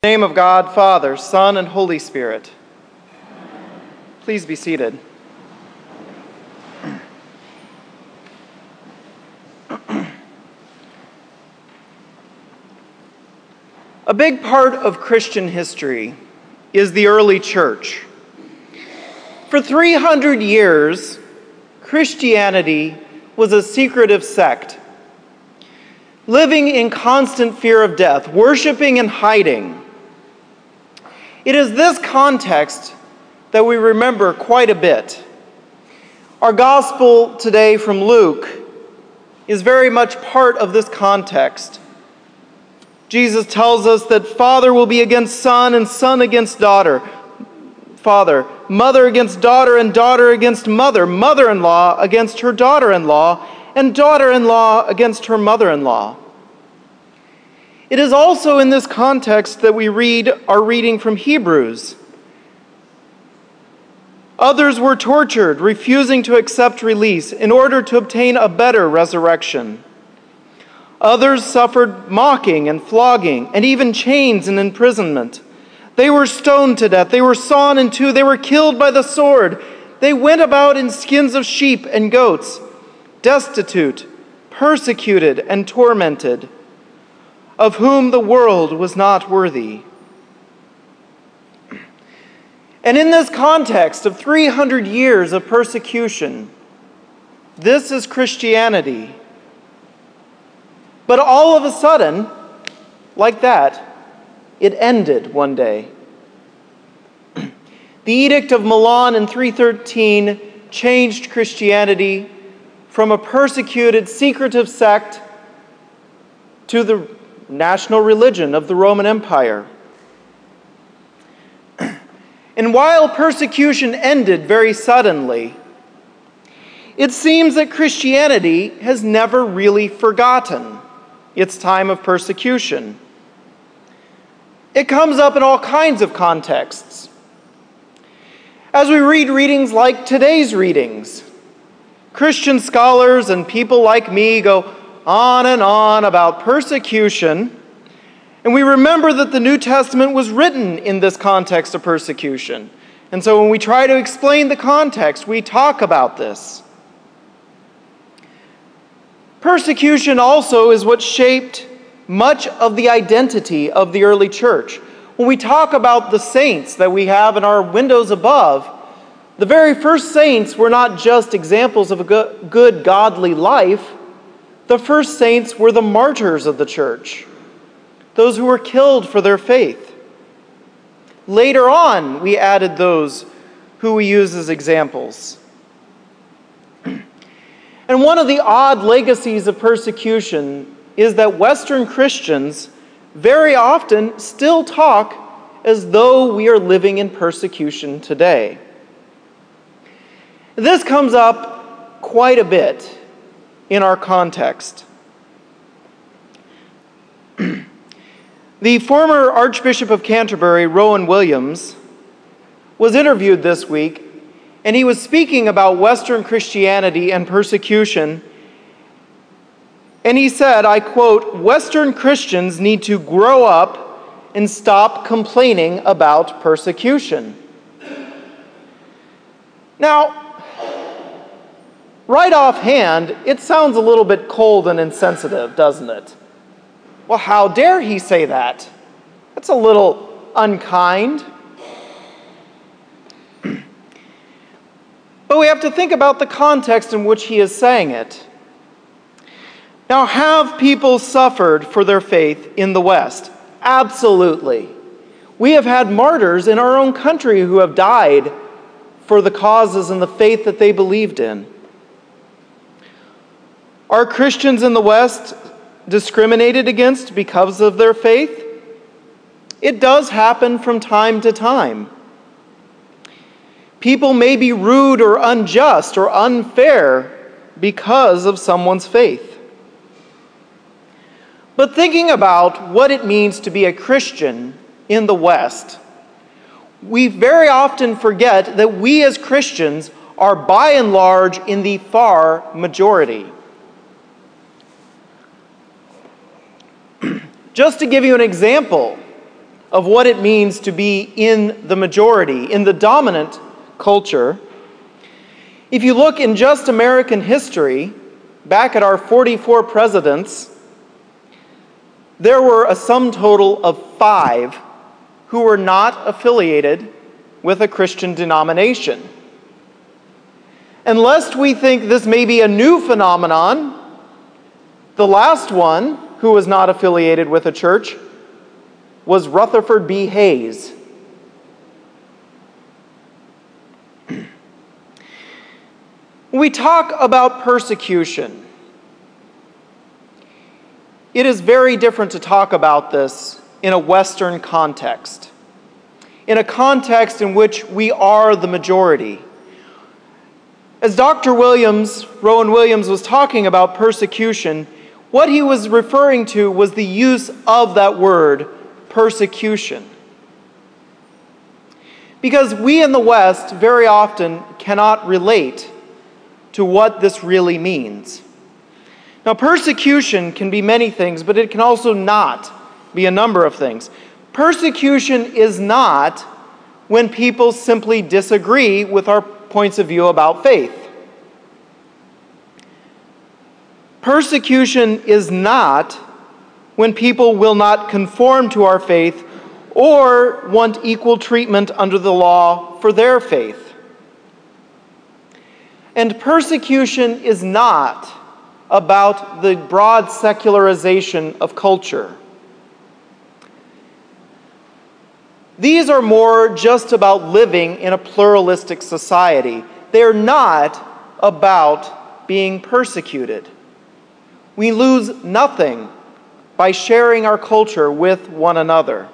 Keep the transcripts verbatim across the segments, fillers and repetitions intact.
In the name of God, Father, Son, and Holy Spirit. Please be seated. A big part of Christian history is the early church. For three hundred years, Christianity was a secretive sect, living in constant fear of death, worshiping and hiding. It is this context that we remember quite a bit. Our gospel today from Luke is very much part of this context. Jesus tells us that father will be against son and son against daughter. Father, mother against daughter and daughter against mother, mother-in-law against her daughter-in-law, and daughter-in-law against her mother-in-law. It is also in this context that we read our reading from Hebrews. Others were tortured, refusing to accept release in order to obtain a better resurrection. Others suffered mocking and flogging, and even chains and imprisonment. They were stoned to death. They were sawn in two. They were killed by the sword. They went about in skins of sheep and goats, destitute, persecuted, and tormented, of whom the world was not worthy. And in this context of three hundred years of persecution, this is Christianity. But all of a sudden, like that, it ended one day. The Edict of Milan in three thirteen changed Christianity from a persecuted, secretive sect to the national religion of the Roman Empire. And while persecution ended very suddenly, it seems that Christianity has never really forgotten its time of persecution. It comes up in all kinds of contexts. As we read readings like today's readings, Christian scholars and people like me go on and on about persecution, and we remember that the New Testament was written in this context of persecution. And so when we try to explain the context, we talk about this. Persecution also is what shaped much of the identity of the early church. When we talk about the saints that we have in our windows above, the very first saints were not just examples of a good, good godly life. The first saints were the martyrs of the church, those who were killed for their faith. Later on, we added those who we use as examples. And one of the odd legacies of persecution is that Western Christians very often still talk as though we are living in persecution today. This comes up quite a bit in our context. The former Archbishop of Canterbury, Rowan Williams, was interviewed this week, and he was speaking about Western Christianity and persecution. And he said, I quote, "Western Christians need to grow up and stop complaining about persecution." Now, right offhand, it sounds a little bit cold and insensitive, doesn't it? Well, how dare he say that? That's a little unkind. But we have to think about the context in which he is saying it. Now, have people suffered for their faith in the West? Absolutely. We have had martyrs in our own country who have died for the causes and the faith that they believed in. Are Christians in the West discriminated against because of their faith? It does happen from time to time. People may be rude or unjust or unfair because of someone's faith. But thinking about what it means to be a Christian in the West, we very often forget that we as Christians are by and large in the far majority. Just to give you an example, of what it means to be in the majority, in the dominant culture. If you look in just American history, back at our forty-four presidents, there were a sum total of five who were not affiliated with a Christian denomination. And lest we think this may be a new phenomenon, the last one who was not affiliated with a church was Rutherford B. Hayes. When we talk about persecution, it is very different to talk about this in a Western context, in a context in which we are the majority. As Doctor Williams, Rowan Williams, was talking about persecution, what he was referring to was the use of that word, persecution. Because we in the West very often cannot relate to what this really means. Now, persecution can be many things, but it can also not be a number of things. Persecution is not when people simply disagree with our points of view about faith. Persecution is not when people will not conform to our faith or want equal treatment under the law for their faith. And persecution is not about the broad secularization of culture. These are more just about living in a pluralistic society. They are not about being persecuted. We lose nothing by sharing our culture with one another.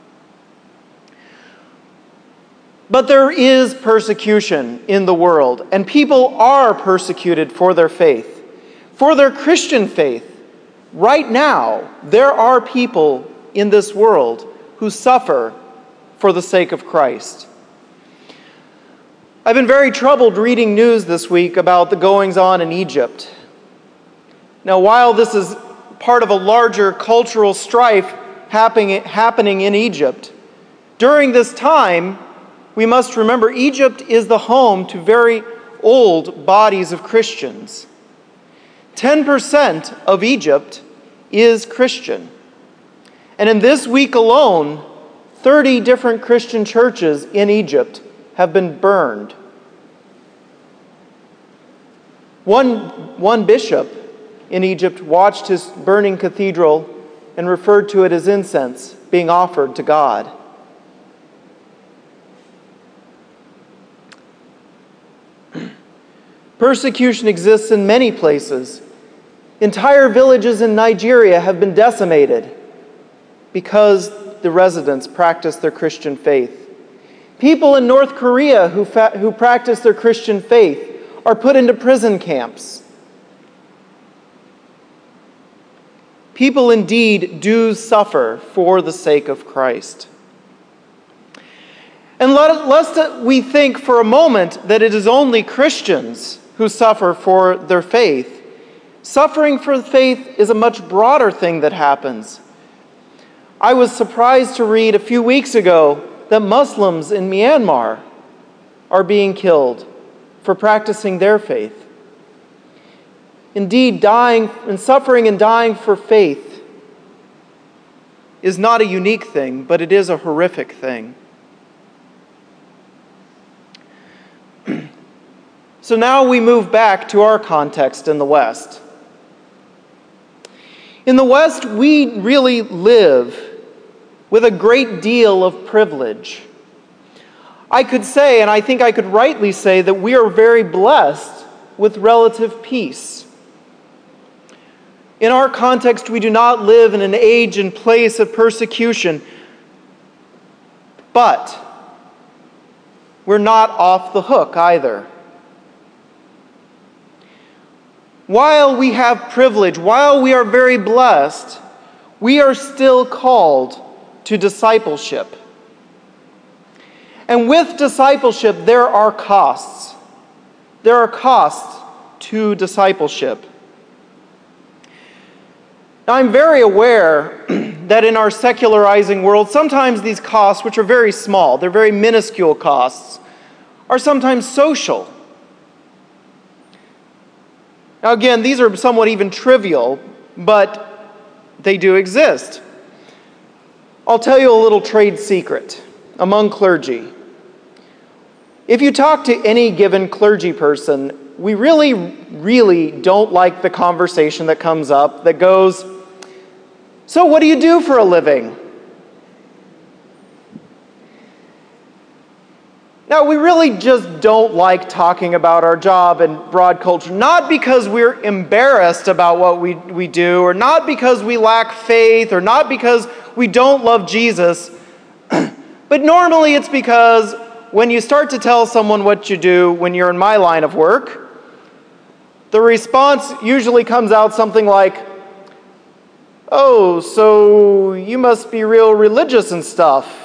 But there is persecution in the world, and people are persecuted for their faith, for their Christian faith. Right now, there are people in this world who suffer for the sake of Christ. I've been very troubled reading news this week about the goings-on in Egypt. Now, while this is part of a larger cultural strife happening, happening in Egypt, during this time, we must remember Egypt is the home to very old bodies of Christians. ten percent of Egypt is Christian. And in this week alone, thirty different Christian churches in Egypt have been burned. One, one bishop in Egypt watched his burning cathedral and referred to it as incense being offered to God. Persecution exists in many places. Entire villages in Nigeria have been decimated because the residents practice their Christian faith. People in North Korea who, fa- who practice their Christian faith are put into prison camps. People indeed do suffer for the sake of Christ. And let, lest we think for a moment that it is only Christians who suffer for their faith, suffering for faith is a much broader thing that happens. I was surprised to read a few weeks ago that Muslims in Myanmar are being killed for practicing their faith. Indeed, dying and suffering and dying for faith is not a unique thing, but it is a horrific thing. So now we move back to our context in the West. In the West, we really live with a great deal of privilege. I could say, and I think I could rightly say, that we are very blessed with relative peace. In our context, we do not live in an age and place of persecution, but we're not off the hook either. While we have privilege, while we are very blessed, we are still called to discipleship. And with discipleship, there are costs. There are costs to discipleship. Now, I'm very aware that in our secularizing world, sometimes these costs, which are very small, they're very minuscule costs, are sometimes social. Now again, these are somewhat even trivial, but they do exist. I'll tell you a little trade secret among clergy. If you talk to any given clergy person, we really, really don't like the conversation that comes up that goes, "So what do you do for a living?" Now, we really just don't like talking about our job in broad culture, not because we're embarrassed about what we, we do, or not because we lack faith, or not because we don't love Jesus, but normally it's because when you start to tell someone what you do when you're in my line of work, the response usually comes out something like, "Oh, so you must be real religious and stuff."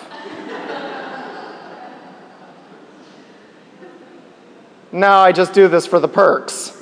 "No, I just do this for the perks."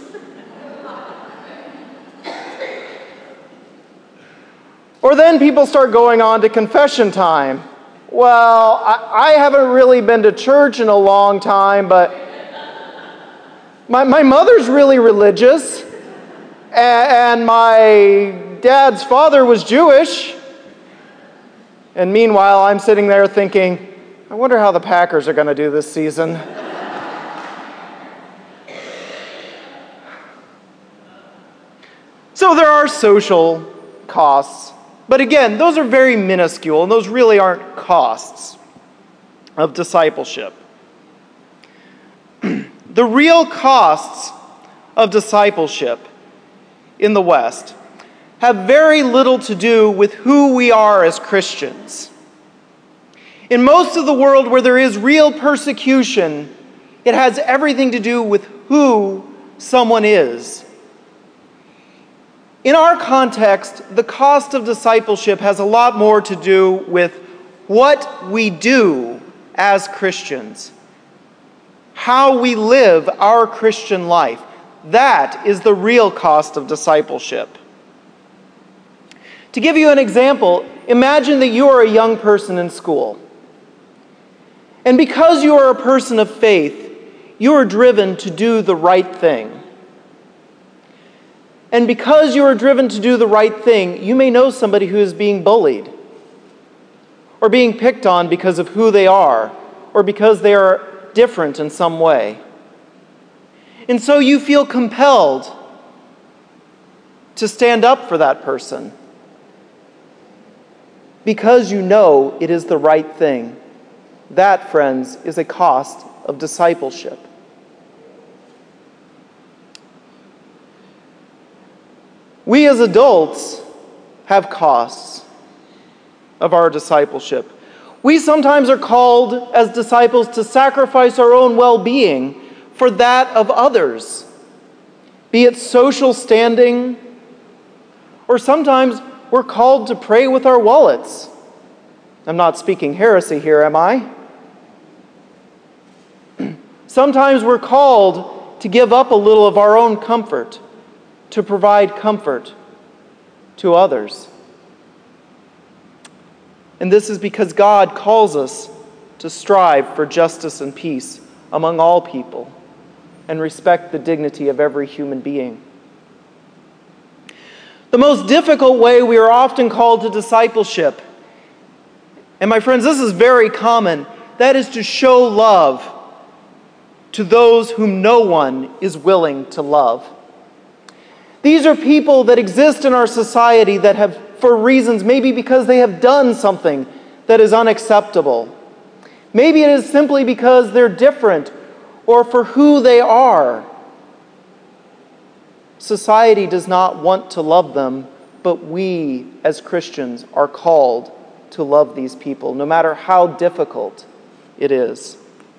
Or then people start going on to confession time. "Well, I, I haven't really been to church in a long time, but my, my mother's really religious, and, and my dad's father was Jewish." And meanwhile, I'm sitting there thinking, I wonder how the Packers are going to do this season. So there are social costs, but again, those are very minuscule, and those really aren't costs of discipleship. The real costs of discipleship in the West have very little to do with who we are as Christians. In most of the world where there is real persecution, it has everything to do with who someone is. In our context, the cost of discipleship has a lot more to do with what we do as Christians, how we live our Christian life. That is the real cost of discipleship. To give you an example, imagine that you are a young person in school. And because you are a person of faith, you are driven to do the right thing. And because you are driven to do the right thing, you may know somebody who is being bullied, or being picked on because of who they are, or because they are different in some way. And so you feel compelled to stand up for that person, because you know it is the right thing. That, friends, is a cost of discipleship. We as adults have costs of our discipleship. We sometimes are called as disciples to sacrifice our own well-being for that of others, be it social standing, or sometimes we're called to pray with our wallets. I'm not speaking heresy here, am I? Sometimes we're called to give up a little of our own comfort to provide comfort to others. And this is because God calls us to strive for justice and peace among all people and respect the dignity of every human being. The most difficult way we are often called to discipleship, and my friends, this is very common, that is to show love to those whom no one is willing to love. These are people that exist in our society that have, for reasons, maybe because they have done something that is unacceptable. Maybe it is simply because they're different or for who they are. Society does not want to love them, but we as Christians are called to love these people, no matter how difficult it is.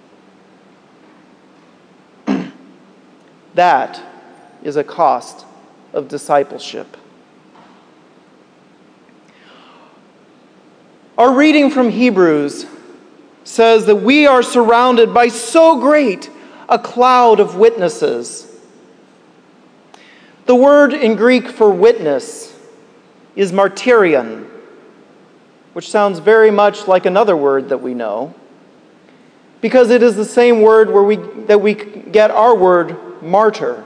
That is a cost of discipleship. Our reading from Hebrews says that we are surrounded by so great a cloud of witnesses. The word in Greek for witness is martyrion. which sounds very much like another word that we know, because it is the same word where we, that we get our word martyr.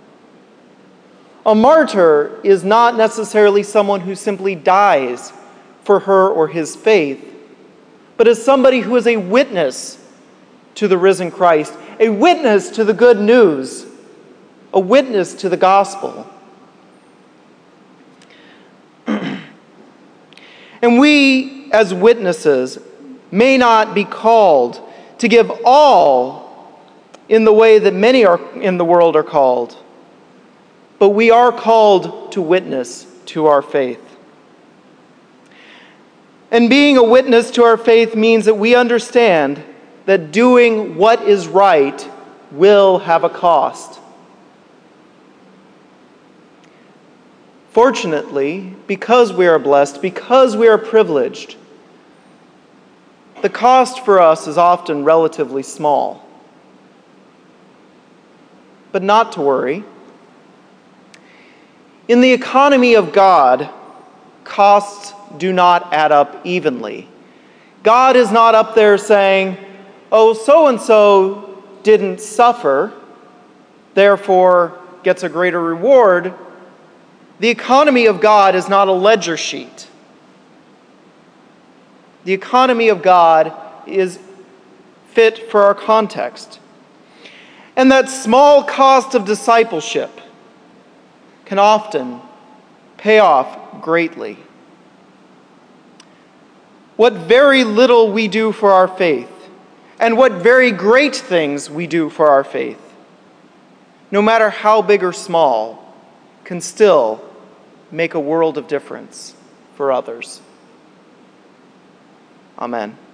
A martyr is not necessarily someone who simply dies for her or his faith, but is somebody who is a witness to the risen Christ, a witness to the good news, a witness to the gospel. And we, as witnesses, may not be called to give all in the way that many are in the world are called, but we are called to witness to our faith. And being a witness to our faith means that we understand that doing what is right will have a cost. Fortunately, because we are blessed, because we are privileged, the cost for us is often relatively small. But not to worry. In the economy of God, costs do not add up evenly. God is not up there saying, oh, so-and-so didn't suffer, therefore gets a greater reward. The economy of God is not a ledger sheet. The economy of God is fit for our context. And that small cost of discipleship can often pay off greatly. What very little we do for our faith, and what very great things we do for our faith, no matter how big or small, can still make a world of difference for others. Amen.